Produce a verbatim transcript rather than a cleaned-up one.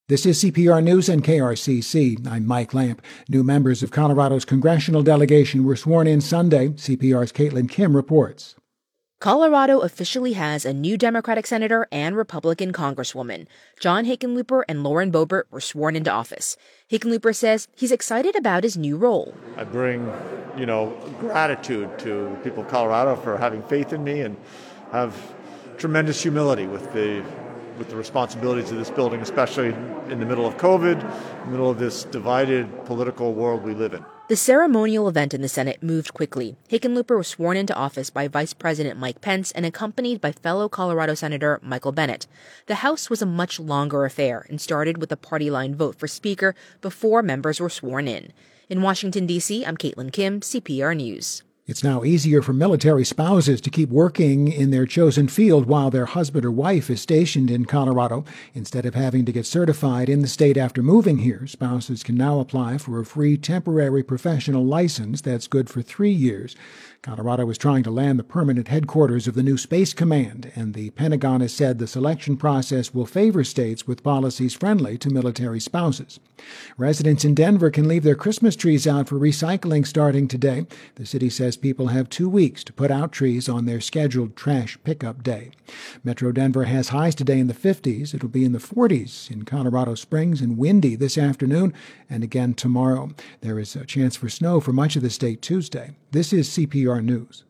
This is C P R News and K R C C. I'm Mike Lamp. New members of Colorado's congressional delegation were sworn in Sunday. C P R's Caitlin Kim reports. Colorado officially has a new Democratic senator and Republican congresswoman. John Hickenlooper and Lauren Boebert were sworn into office. Hickenlooper says he's excited about his new role. I bring, you know, gratitude to the people of Colorado for having faith in me, and have tremendous humility with the with the responsibilities of this building, especially in the middle of COVID, in the middle of this divided political world we live in. The ceremonial event in the Senate moved quickly. Hickenlooper was sworn into office by Vice President Mike Pence and accompanied by fellow Colorado Senator Michael Bennet. The House was a much longer affair and started with a party-line vote for Speaker before members were sworn in. In Washington, D C, I'm Caitlin Kim, C P R News. It's now easier for military spouses to keep working in their chosen field while their husband or wife is stationed in Colorado. Instead of having to get certified in the state after moving here, spouses can now apply for a free temporary professional license that's good for three years. Colorado is trying to land the permanent headquarters of the new Space Command, and the Pentagon has said the selection process will favor states with policies friendly to military spouses. Residents in Denver can leave their Christmas trees out for recycling starting today. The city says people have two weeks to put out trees on their scheduled trash pickup day. Metro Denver has highs today in the fifties. It'll be in the forties in Colorado Springs and windy this afternoon and again tomorrow. There is a chance for snow for much of the state Tuesday. This is C P R News.